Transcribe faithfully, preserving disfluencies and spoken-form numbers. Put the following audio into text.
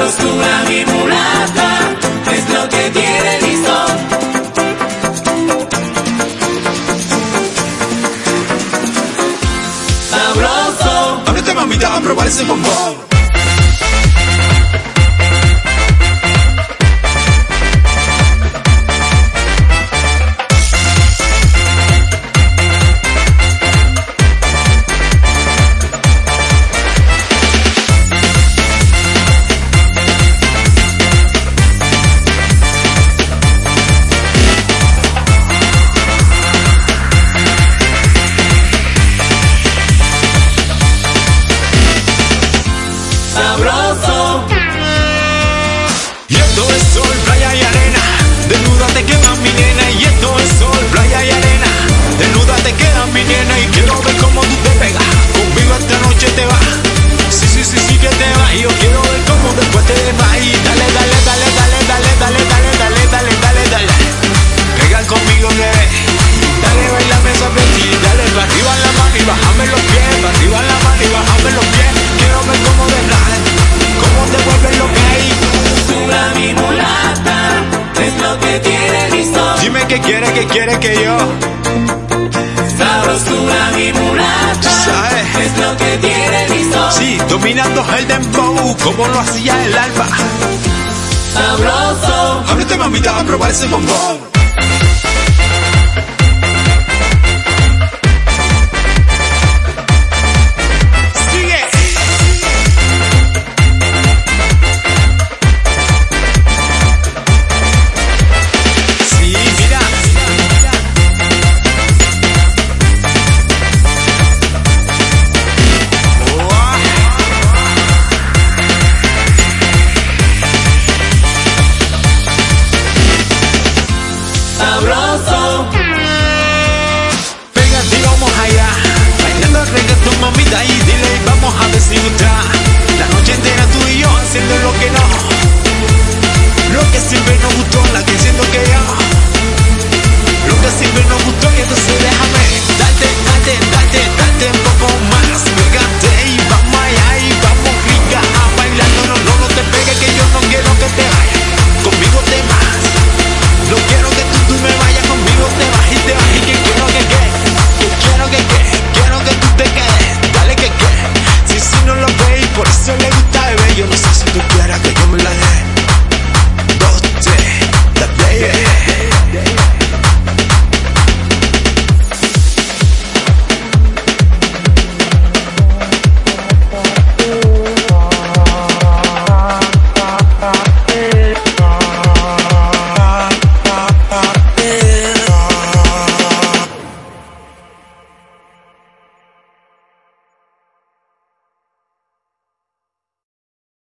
Sabrosura mi mulata, es lo que tiene Lizón. Sabroso. Ábrete mamita a probar ese bombón. Sabroso. Y esto es sol, playa y arena. Desnuda te queda mi nena. Y esto es sol, playa y arena. Desnuda te queda mi nena. Y quiero ver cómo tú te pegas. Conmigo esta noche te vas. Sí, sí, sí, sí que te vas. Y yo quiero ver cómo después te vas. Y dale, dale, dale, dale, dale, dale, dale, dale, dale, dale, dale. Pegan conmigo, bebé. Dale, bailame esa vestida. Y dale para arriba la mano y bájame los pies. Para arriba la mano y bájame los pies. Quiero ver cómo derraje. Cómo te vuelves lo que hay. Sabrosura mi mulata, es lo que tiene Lizón. Dime qué quiere, qué quiere que yo. Sabrosura mi mulata, ¿Sabes? es lo que tiene Lizón. Sí, dominando el dembow como lo hacía el alfa. Sabroso. Ábrete mamita a probar ese bombón.